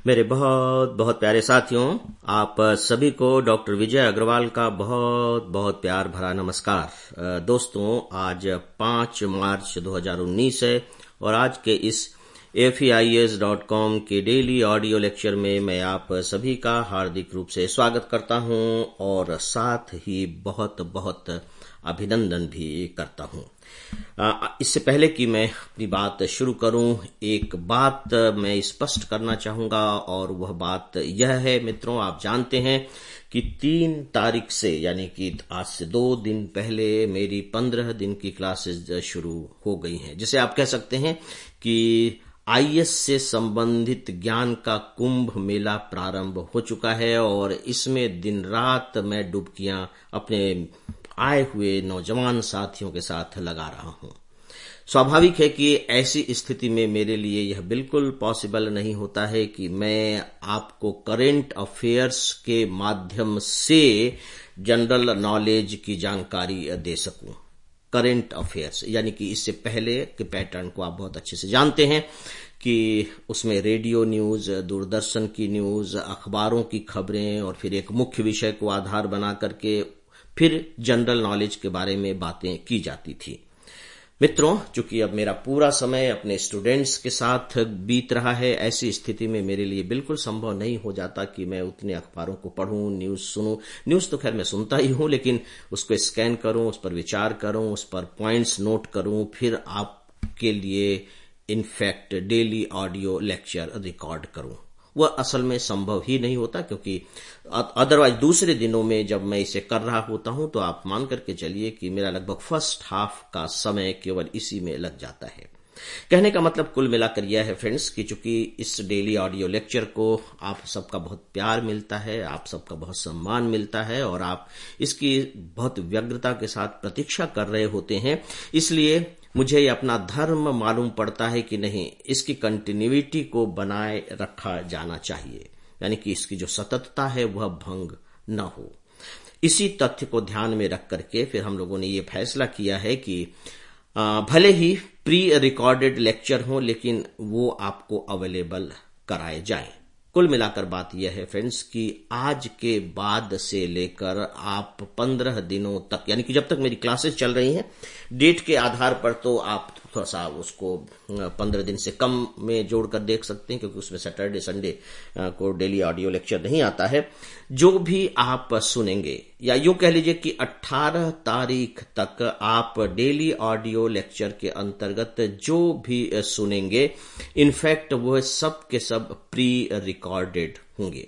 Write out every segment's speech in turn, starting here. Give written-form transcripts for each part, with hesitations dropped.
मेरे बहुत बहुत प्यारे साथियों, आप सभी को डॉक्टर विजय अग्रवाल का बहुत बहुत प्यार भरा नमस्कार। दोस्तों, आज 5 मार्च 2019 है और आज के इस FEIS.com के डेली ऑडियो लेक्चर में मैं आप सभी का हार्दिक रूप से स्वागत करता हूं और साथ ही बहुत बहुत अभिनंदन भी करता हूं। इससे पहले कि मैं अपनी बात शुरू करूं, एक बात मैं स्पष्ट करना चाहूंगा और वह बात यह है मित्रों, आप जानते हैं कि 3 तारीख से यानी कि आज से 2 दिन पहले मेरी 15 दिन की क्लासेस शुरू हो गई हैं, जिसे आप कह सकते हैं कि IS से संबंधित ज्ञान का कुंभ मेला प्रारंभ हो चुका है और इसमें दिन रात मैं डुबकियां अपने आए हुए नौजवान साथियों के साथ लगा रहा हूं। स्वाभाविक है कि ऐसी स्थिति में मेरे लिए यह बिल्कुल पॉसिबल नहीं होता है कि मैं आपको करंट अफेयर्स के माध्यम से जनरल नॉलेज की जानकारी दे सकूं। करंट अफेयर्स यानी कि इससे पहले के पैटर्न को आप बहुत अच्छे से जानते हैं कि उसमें रेडियो न्यूज, दूरदर्शन की न्यूज, अखबारों की खबरें और फिर एक मुख्य विषय को आधार बना करके फिर जनरल नॉलेज के बारे में बातें की जाती थी। मित्रों, चूंकि अब मेरा पूरा समय अपने स्टूडेंट्स के साथ बीत रहा है, ऐसी स्थिति में मेरे लिए बिल्कुल संभव नहीं हो जाता कि मैं उतने अखबारों को पढूं, न्यूज सुनूं। न्यूज तो खैर मैं सुनता ही हूं, लेकिन उसको स्कैन करूं, उस पर विचार करूं, उस पर पॉइंट्स नोट करूं, फिर आपके लिए in fact daily audio lecture record करूं। वह असल में संभव ही नहीं होता, क्योंकि अदरवाइज दूसरे दिनों में जब मैं इसे कर रहा होता हूं तो आप मान करके चलिए कि मेरा लगभग फर्स्ट हाफ का समय केवल इसी में लग जाता है। कहने का मतलब कुल मिलाकर यह है फ्रेंड्स कि चूंकि इस डेली ऑडियो लेक्चर को आप सबका बहुत प्यार मिलता है, आप सबका बहुत सम्मान मिलता है और आप इसकी बहुत व्यग्रता के साथ प्रतीक्षा कर रहे होते हैं, इसलिए मुझे अपना धर्म मालूम पड़ता है कि नहीं, इसकी कंटिन्यूटी को बनाए रखा जाना चाहिए, यानी कि इसकी जो सततता है वह भंग न हो। इसी तथ्य को ध्यान में रख करके फिर हम लोगों ने ये फैसला किया है कि भले ही प्री रिकॉर्डेड लेक्चर हो, लेकिन वो आपको अवेलेबल कराए जाएं। कुल मिलाकर बात यह है फ्रेंड्स कि आज के बाद से लेकर आप 15 दिनों तक, यानी कि जब तक मेरी क्लासेस चल रही हैं, डेट के आधार पर तो आप थोड़ा सा उसको 15 दिन से कम में जोड़कर देख सकते हैं, क्योंकि उसमें सैटरडे संडे को डेली ऑडियो लेक्चर नहीं आता है। जो भी आप सुनेंगे, या यूं कह लीजिए कि 18 तारीख तक आप डेली ऑडियो लेक्चर के अंतर्गत जो भी सुनेंगे, इनफैक्ट वह सब के सब प्री रिकॉर्डेड होंगे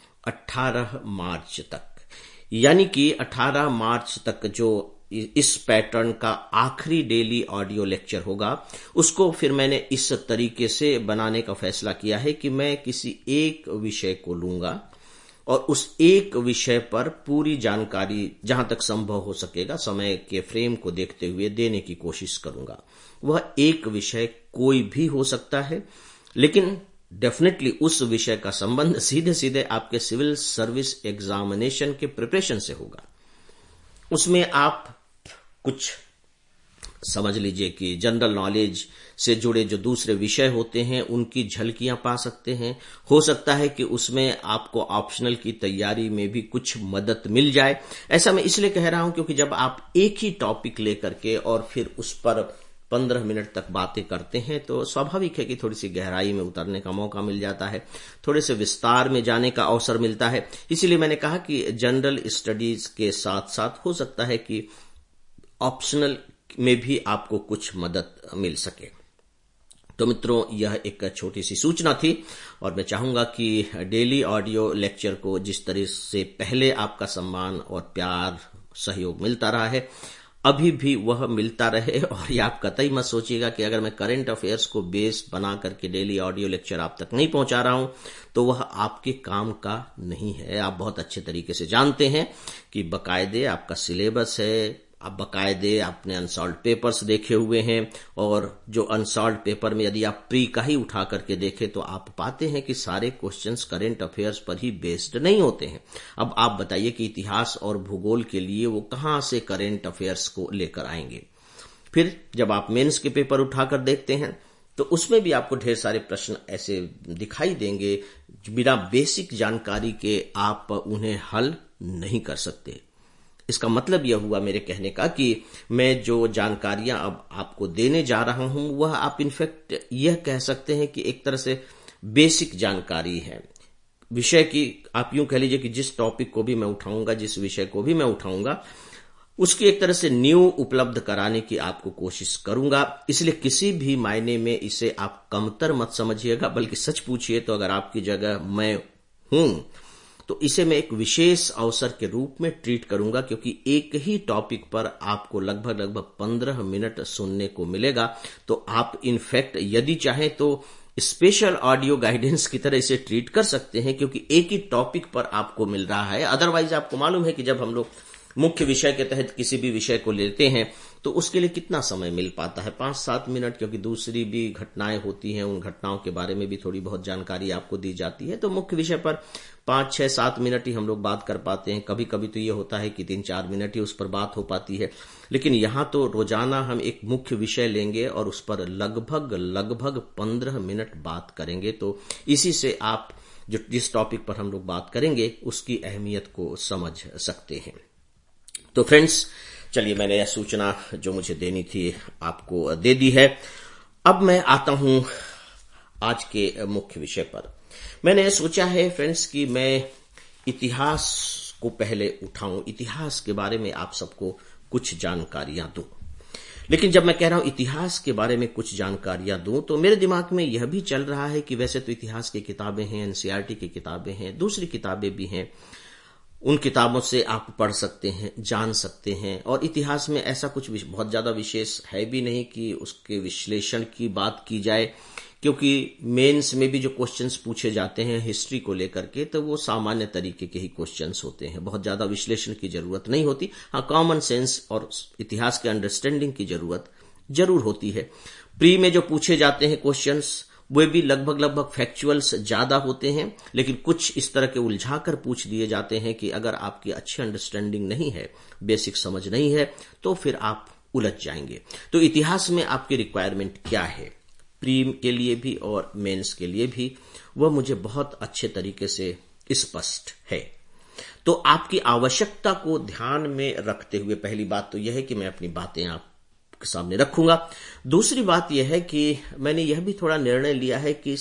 18 मार्च तक। यानी कि 18 मार्च तक जो इस पैटर्न का आखिरी डेली ऑडियो लेक्चर होगा, उसको फिर मैंने इस तरीके से बनाने का फैसला किया है कि मैं किसी एक विषय को लूंगा और उस एक विषय पर पूरी जानकारी जहां तक संभव हो सकेगा समय के फ्रेम को देखते हुए देने की कोशिश करूंगा। वह एक विषय कोई भी हो सकता है, लेकिन डेफिनेटली उस विषय का संबंध सीधे सीधे आपके सिविल सर्विस एग्जामिनेशन के प्रिपरेशन से होगा। उसमें आप कुछ समझ लीजिए कि जनरल नॉलेज से जुड़े जो दूसरे विषय होते हैं उनकी झलकियां पा सकते हैं। हो सकता है कि उसमें आपको ऑप्शनल की तैयारी में भी कुछ मदद मिल जाए। ऐसा मैं इसलिए कह रहा हूं क्योंकि जब आप एक ही टॉपिक लेकर के और फिर उस पर 15 मिनट तक बातें करते हैं तो स्वाभाविक है कि थोड़ी सी गहराई में उतरने का मौका मिल जाता है, थोड़े से विस्तार में जाने का अवसर मिलता है। इसीलिए मैंने कहा कि जनरल स्टडीज के साथ साथ हो सकता है कि ऑप्शनल में भी आपको कुछ मदद मिल सके। तो मित्रों, यह एक छोटी सी सूचना थी और मैं चाहूंगा कि डेली ऑडियो लेक्चर को जिस तरह से पहले आपका सम्मान और प्यार सहयोग मिलता रहा है, अभी भी वह मिलता रहे। और ये आप कतई मत सोचिएगा कि अगर मैं करंट अफेयर्स को बेस बना करके डेली ऑडियो लेक्चर आप तक नहीं पहुंचा रहा हूं तो वह आपके काम का नहीं है। आप बहुत अच्छे तरीके से जानते हैं कि बकायदे आपका सिलेबस है, आप बकायदे आपने अनसॉल्व पेपर्स देखे हुए हैं, और जो अनसॉल्व पेपर में यदि आप प्री का ही उठा करके देखें तो आप पाते हैं कि सारे क्वेश्चंस करंट अफेयर्स पर ही बेस्ड नहीं होते हैं। अब आप बताइए कि इतिहास और भूगोल के लिए वो कहां से करंट अफेयर्स को लेकर आएंगे। फिर जब आप मेंस के पेपर उठाकर देखते हैं तो उसमें भी आपको ढेर सारे प्रश्न ऐसे दिखाई देंगे, बिना बेसिक जानकारी के आप उन्हें हल नहीं कर सकते। इसका मतलब यह हुआ मेरे कहने का कि मैं जो जानकारियां अब आपको देने जा रहा हूं वह आप इनफैक्ट यह कह सकते हैं कि एक तरह से बेसिक जानकारी है विषय की। आप यूं कह लीजिए कि जिस टॉपिक को भी मैं उठाऊंगा, जिस विषय को भी मैं उठाऊंगा, उसकी एक तरह से न्यू उपलब्ध कराने की आपको कोशिश करूंगा। इसलिए किसी भी मायने में इसे आप कमतर मत समझिएगा, बल्कि सच पूछिए तो अगर आपकी जगह मैं हूं तो इसे मैं एक विशेष अवसर के रूप में ट्रीट करूंगा, क्योंकि एक ही टॉपिक पर आपको लगभग 15 मिनट सुनने को मिलेगा। तो आप इनफैक्ट यदि चाहें तो स्पेशल ऑडियो गाइडेंस की तरह इसे ट्रीट कर सकते हैं, क्योंकि एक ही टॉपिक पर आपको मिल रहा है। अदरवाइज आपको मालूम है कि जब हम लोग मुख्य विषय के तहत किसी भी विषय को लेते हैं तो उसके लिए कितना समय मिल पाता है, 5-7 मिनट, क्योंकि दूसरी भी घटनाएं होती हैं, उन घटनाओं के बारे में भी थोड़ी बहुत जानकारी आपको दी जाती है। तो मुख्य विषय पर 5-6-7 मिनट ही हम लोग बात कर पाते हैं। कभी कभी तो ये होता है कि 3-4 मिनट ही उस पर बात हो पाती है। लेकिन यहां तो रोजाना हम एक मुख्य विषय लेंगे और उस पर लगभग 15 मिनट बात करेंगे। तो इसी से आप जिस टॉपिक पर हम लोग बात करेंगे उसकी अहमियत को समझ सकते हैं। तो फ्रेंड्स, चलिए, मैंने यह सूचना जो मुझे देनी थी आपको दे दी है। अब मैं आता हूं आज के मुख्य विषय पर। मैंने सोचा है फ्रेंड्स कि मैं इतिहास को पहले उठाऊं, इतिहास के बारे में आप सबको कुछ जानकारियां दूं। लेकिन जब मैं कह रहा हूं इतिहास के बारे में कुछ जानकारियां दूं तो मेरे दिमाग में यह भी चल रहा है कि वैसे तो इतिहास की किताबें हैं, एनसीईआरटी की किताबें हैं, दूसरी किताबें भी हैं। उन किताबों से आप पढ़ सकते हैं, जान सकते हैं। और इतिहास में ऐसा कुछ बहुत ज्यादा विशेष है भी नहीं कि उसके विश्लेषण की बात की जाए, क्योंकि मेंस में भी जो क्वेश्चंस पूछे जाते हैं हिस्ट्री को लेकर के तो वो सामान्य तरीके के ही क्वेश्चंस होते हैं, बहुत ज्यादा विश्लेषण की जरूरत नहीं होती। हाँ, कॉमन सेंस और इतिहास के अंडरस्टैंडिंग की जरूरत जरूर होती है। प्री में जो पूछे जाते हैं क्वेश्चंस वे भी लगभग फैक्चुअल्स ज्यादा होते हैं, लेकिन कुछ इस तरह के उलझाकर पूछ दिए जाते हैं कि अगर आपकी अच्छी अंडरस्टैंडिंग नहीं है, बेसिक समझ नहीं है, तो फिर आप उलझ जाएंगे। तो इतिहास में आपकी रिक्वायरमेंट क्या है, प्री के लिए भी और मेंस के लिए भी, वह मुझे बहुत अच्छे तरीके से स्पष्ट है। तो आपकी आवश्यकता को ध्यान में रखते हुए पहली बात तो यह है कि मैं अपनी बातें आप सामने रखूंगा। दूसरी बात यह है कि मैंने यह भी थोड़ा निर्णय लिया है कि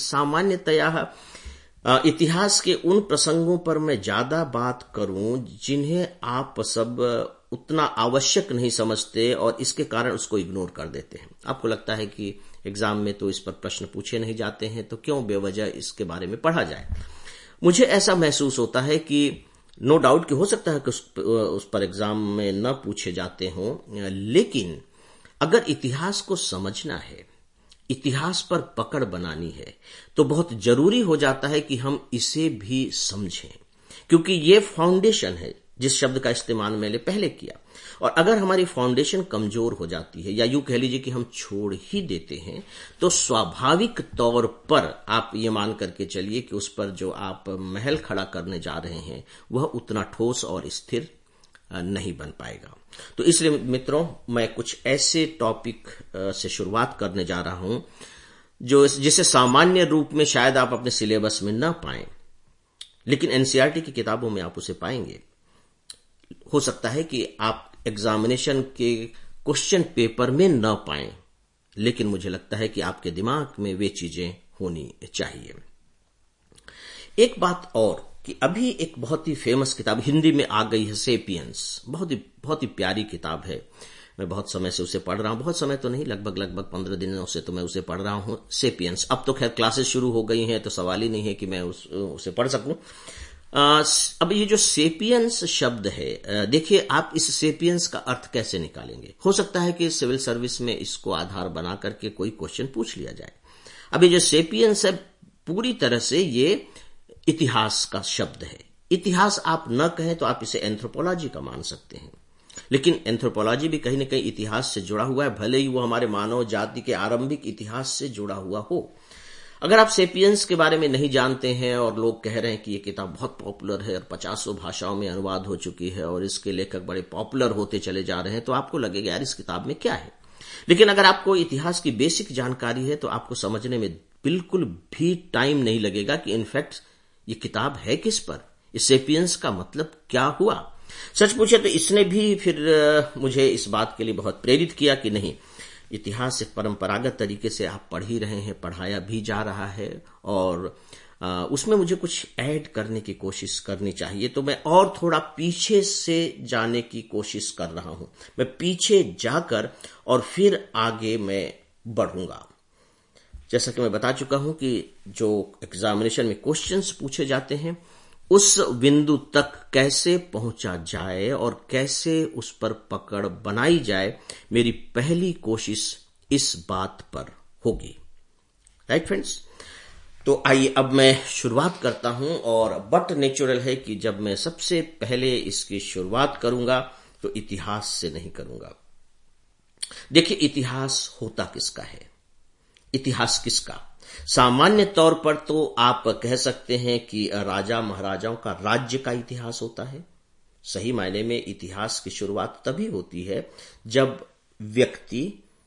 सामान्यतया इतिहास के उन प्रसंगों पर मैं ज्यादा बात करूं जिन्हें आप सब उतना आवश्यक नहीं समझते और इसके कारण उसको इग्नोर कर देते हैं। आपको लगता है कि एग्जाम में तो इस पर प्रश्न पूछे नहीं जाते हैं, तो क्यों बेवजह इसके बारे में पढ़ा जाए। मुझे ऐसा महसूस होता है कि नो डाउट कि हो सकता है कि उस पर एग्जाम में न पूछे जाते हों, लेकिन अगर इतिहास को समझना है, इतिहास पर पकड़ बनानी है, तो बहुत जरूरी हो जाता है कि हम इसे भी समझें, क्योंकि ये फाउंडेशन है, जिस शब्द का इस्तेमाल मैंने पहले किया। और अगर हमारी फाउंडेशन कमजोर हो जाती है या यूं कह लीजिए कि हम छोड़ ही देते हैं, तो स्वाभाविक तौर पर आप ये मान करके चलिए कि उस पर जो आप महल खड़ा करने जा रहे हैं वह उतना ठोस और स्थिर नहीं बन पाएगा। तो इसलिए मित्रों, मैं कुछ ऐसे टॉपिक से शुरुआत करने जा रहा हूं जिसे सामान्य रूप में शायद आप अपने सिलेबस में ना पाएं, लेकिन एनसीईआरटी की किताबों में आप उसे पाएंगे। हो सकता है कि आप एग्जामिनेशन के क्वेश्चन पेपर में न पाएं, लेकिन मुझे लगता है कि आपके दिमाग में वे चीजें होनी चाहिए। एक बात और कि अभी एक बहुत ही फेमस किताब हिंदी में आ गई है, सेपियंस। बहुत ही प्यारी किताब है। मैं बहुत समय से उसे पढ़ रहा हूं, बहुत समय तो नहीं, लगभग 15 दिनों से तो मैं उसे पढ़ रहा हूं, सेपियंस। अब तो खैर क्लासेस शुरू हो गई हैं, तो सवाल ही नहीं है कि मैं उसे पढ़ सकूं। अब ये जो सेपियंस शब्द है, देखिए आप इस सेपियंस का अर्थ कैसे निकालेंगे। हो सकता है कि सिविल सर्विस में इसको आधार बना करके कोई क्वेश्चन पूछ लिया जाए। अब ये जो सेपियंस है, पूरी तरह से ये इतिहास का शब्द है। इतिहास आप न कहें तो आप इसे एंथ्रोपोलॉजी का मान सकते हैं, लेकिन एंथ्रोपोलॉजी भी कहीं न कहीं इतिहास से जुड़ा हुआ है, भले ही वो हमारे मानव जाति के आरंभिक इतिहास से जुड़ा हुआ हो। अगर आप सेपियंस के बारे में नहीं जानते हैं और लोग कह रहे हैं कि ये किताब बहुत पॉपुलर है और 50 भाषाओं में अनुवाद हो चुकी है और इसके लेखक बड़े पॉपुलर होते चले जा रहे हैं, तो आपको लगेगा यार इस किताब में क्या है। लेकिन अगर आपको इतिहास की बेसिक जानकारी है तो आपको समझने में बिल्कुल भी टाइम नहीं लगेगा कि इनफैक्ट ये किताब है किस पर, इस सेपियंस का मतलब क्या हुआ। सच पूछे तो इसने भी फिर मुझे इस बात के लिए बहुत प्रेरित किया कि नहीं, इतिहास एक परंपरागत तरीके से आप पढ़ ही रहे हैं, पढ़ाया भी जा रहा है और उसमें मुझे कुछ ऐड करने की कोशिश करनी चाहिए। तो मैं और थोड़ा पीछे से जाने की कोशिश कर रहा हूं। मैं पीछे जाकर और फिर आगे मैं बढ़ूंगा। जैसा कि मैं बता चुका हूं कि जो एग्जामिनेशन में क्वेश्चंस पूछे जाते हैं उस बिंदु तक कैसे पहुंचा जाए और कैसे उस पर पकड़ बनाई जाए, मेरी पहली कोशिश इस बात पर होगी। राइट फ्रेंड्स, तो आइए अब मैं शुरुआत करता हूं और बट नेचुरल है कि जब मैं सबसे पहले इसकी शुरुआत करूंगा तो इतिहास से नहीं करूंगा। देखिए, इतिहास होता किसका है, इतिहास किसका? सामान्य तौर पर तो आप कह सकते हैं कि राजा महाराजाओं का राज्य का इतिहास होता है। सही मायने में इतिहास की शुरुआत तभी होती है जब व्यक्ति,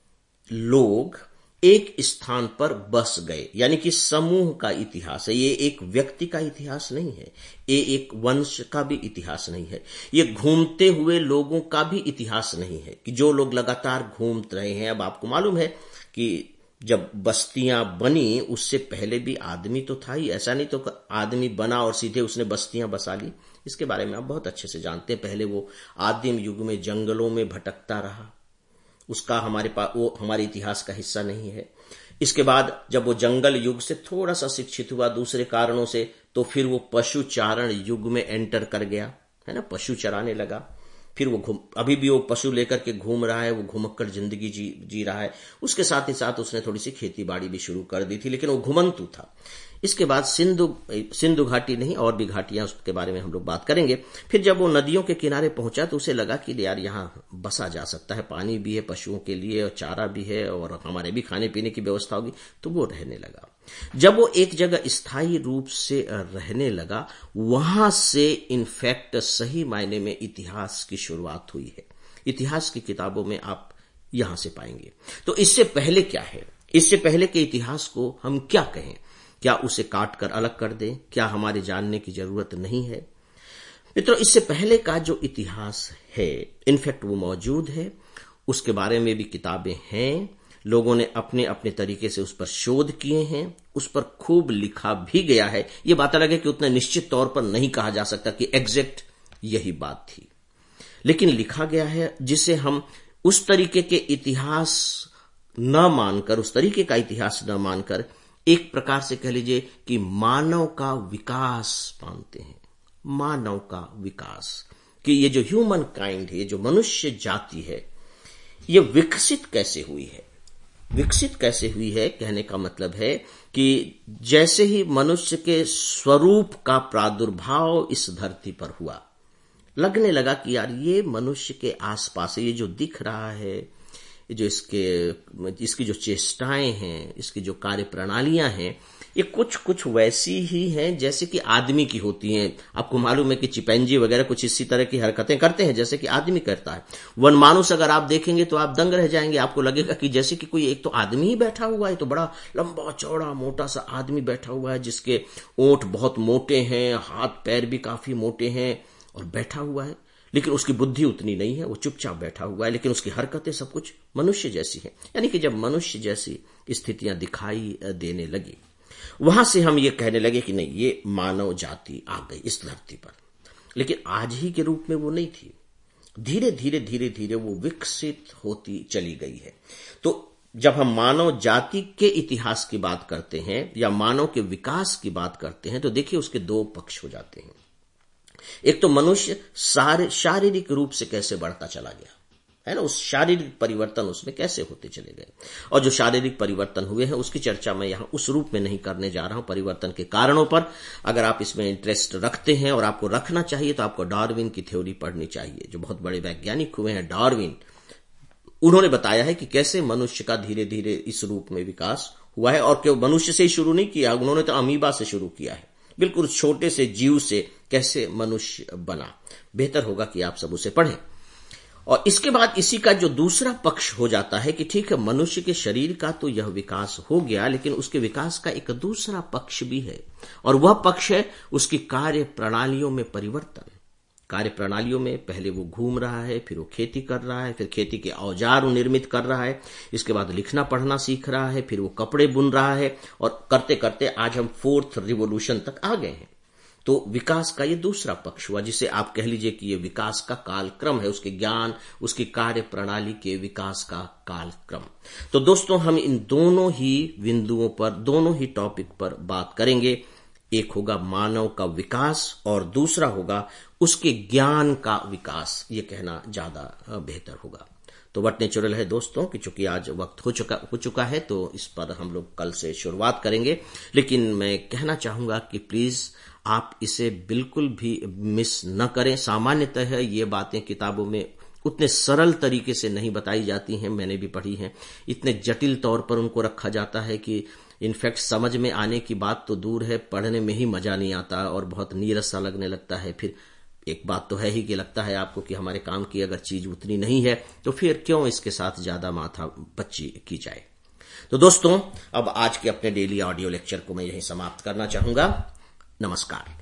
लोग एक स्थान पर बस गए, यानी कि समूह का इतिहास है। ये एक व्यक्ति का इतिहास नहीं है, ये एक वंश का भी इतिहास नहीं है, ये घूमते हुए लोगों का भी इतिहास नहीं है कि जो लोग लगातार घूम रहे हैं। अब आपको मालूम है कि जब बस्तियां बनी उससे पहले भी आदमी तो था ही, ऐसा नहीं तो आदमी बना और सीधे उसने बस्तियां बसा ली। इसके बारे में आप बहुत अच्छे से जानते हैं। पहले वो आदिम युग में जंगलों में भटकता रहा, उसका हमारे पास वो हमारे इतिहास का हिस्सा नहीं है। इसके बाद जब वो जंगल युग से थोड़ा सा शिक्षित हुआ दूसरे कारणों से, तो फिर वो पशु चारण युग में एंटर कर गया, है ना, पशु चराने लगा। फिर वो अभी भी वो पशु लेकर के घूम रहा है, वो घुमक्कड़ जिंदगी जी रहा है। उसके साथ ही साथ उसने थोड़ी सी खेती बाड़ी भी शुरू कर दी थी, लेकिन वो घुमंतु था। इसके बाद सिंधु घाटी नहीं, और भी घाटियां, उसके बारे में हम लोग बात करेंगे। फिर जब वो नदियों के किनारे पहुंचा तो उसे लगा कि यार यहाँ बसा जा सकता है, पानी भी है पशुओं के लिए और चारा भी है और हमारे भी खाने पीने की व्यवस्था होगी, तो वो रहने लगा। जब वो एक जगह स्थायी रूप से रहने लगा, वहां से इनफैक्ट सही मायने में इतिहास की शुरुआत हुई है। इतिहास की किताबों में आप यहां से पाएंगे। तो इससे पहले क्या है, इससे पहले के इतिहास को हम क्या कहें? क्या उसे काट कर अलग कर दें? क्या हमारे जानने की जरूरत नहीं है? मित्रों, इससे पहले का जो इतिहास है इनफैक्ट वो मौजूद है, उसके बारे में भी किताबें हैं, लोगों ने अपने अपने तरीके से उस पर शोध किए हैं, उस पर खूब लिखा भी गया है। ये बात अलग है कि उतना निश्चित तौर पर नहीं कहा जा सकता कि एग्जैक्ट यही बात थी, लेकिन लिखा गया है जिसे हम उस तरीके के इतिहास न मानकर, उस तरीके का इतिहास न मानकर एक प्रकार से कह लीजिए कि मानव का विकास मानते हैं। मानव का विकास, कि ये जो ह्यूमन काइंड है, ये जो मनुष्य जाति है, ये विकसित कैसे हुई है। विकसित कैसे हुई है कहने का मतलब है कि जैसे ही मनुष्य के स्वरूप का प्रादुर्भाव इस धरती पर हुआ, लगने लगा कि यार ये मनुष्य के आसपास ये जो दिख रहा है, जो इसकी जो चेष्टाएं हैं, इसकी जो कार्य प्रणालियां हैं, ये कुछ वैसी ही हैं जैसे कि आदमी की होती हैं। आपको मालूम है कि चिंपैंजी वगैरह कुछ इसी तरह की हरकतें करते हैं जैसे कि आदमी करता है। वनमानुष अगर आप देखेंगे तो आप दंग रह जाएंगे, आपको लगेगा कि जैसे कि कोई एक तो आदमी ही बैठा हुआ है, तो बड़ा लंबा चौड़ा मोटा सा आदमी बैठा हुआ है जिसके ओंठ बहुत मोटे हैं, हाथ पैर भी काफी मोटे हैं और बैठा हुआ है, लेकिन उसकी बुद्धि उतनी नहीं है, वो चुपचाप बैठा हुआ है, लेकिन उसकी हरकतें सब कुछ मनुष्य जैसी हैं। यानी कि जब मनुष्य जैसी स्थितियां दिखाई देने लगी, वहां से हम ये कहने लगे कि नहीं, ये मानव जाति आ गई इस धरती पर। लेकिन आज ही के रूप में वो नहीं थी, धीरे धीरे वो विकसित होती चली गई है। तो जब हम मानव जाति के इतिहास की बात करते हैं या मानव के विकास की बात करते हैं, तो देखिए उसके दो पक्ष हो जाते हैं। एक तो मनुष्य शारीरिक रूप से कैसे बढ़ता चला गया, है ना, उस शारीरिक परिवर्तन उसमें कैसे होते चले गए, और जो शारीरिक परिवर्तन हुए हैं उसकी चर्चा मैं यहां उस रूप में नहीं करने जा रहा हूं, परिवर्तन के कारणों पर। अगर आप इसमें इंटरेस्ट रखते हैं और आपको रखना चाहिए तो आपको डार्विन की थ्योरी पढ़नी चाहिए। जो बहुत बड़े वैज्ञानिक हुए हैं डार्विन, उन्होंने बताया है कि कैसे मनुष्य का धीरे धीरे इस रूप में विकास हुआ है, और केवल मनुष्य से ही शुरू नहीं किया, उन्होंने तो अमीबा से शुरू किया है, बिल्कुल छोटे से जीव से कैसे मनुष्य बना। बेहतर होगा कि आप सब उसे पढ़ें। और इसके बाद इसी का जो दूसरा पक्ष हो जाता है कि ठीक है, मनुष्य के शरीर का तो यह विकास हो गया, लेकिन उसके विकास का एक दूसरा पक्ष भी है, और वह पक्ष है उसकी कार्य प्रणालियों में परिवर्तन। कार्य प्रणालियों में पहले वो घूम रहा है, फिर वो खेती कर रहा है, फिर खेती के औजार वो निर्मित कर रहा है, इसके बाद लिखना पढ़ना सीख रहा है, फिर वो कपड़े बुन रहा है, और करते करते आज हम 4th रिवोल्यूशन तक आ गए हैं। तो विकास का ये दूसरा पक्ष हुआ, जिसे आप कह लीजिए कि ये विकास का कालक्रम है, उसके ज्ञान, उसकी कार्य प्रणाली के विकास का कालक्रम। तो दोस्तों, हम इन दोनों ही बिंदुओं पर, दोनों ही टॉपिक पर बात करेंगे। एक होगा मानव का विकास और दूसरा होगा उसके ज्ञान का विकास, ये कहना ज्यादा बेहतर होगा। तो व्हाट नेचुरल है दोस्तों कि चूंकि आज वक्त हो चुका है, तो इस पर हम लोग कल से शुरुआत करेंगे। लेकिन मैं कहना चाहूंगा कि प्लीज आप इसे बिल्कुल भी मिस न करें। सामान्यतः ये बातें किताबों में उतने सरल तरीके से नहीं बताई जाती हैं, मैंने भी पढ़ी हैं। इतने जटिल तौर पर उनको रखा जाता है कि इनफैक्ट समझ में आने की बात तो दूर है, पढ़ने में ही मजा नहीं आता और बहुत नीरस सा लगने लगता है। फिर एक बात तो है ही कि लगता है आपको कि हमारे काम की अगर चीज उतनी नहीं है तो फिर क्यों इसके साथ ज्यादा माथा पच्ची की जाए। तो दोस्तों, अब आज के अपने डेली ऑडियो लेक्चर को मैं यहीं समाप्त करना चाहूंगा। नमस्कार।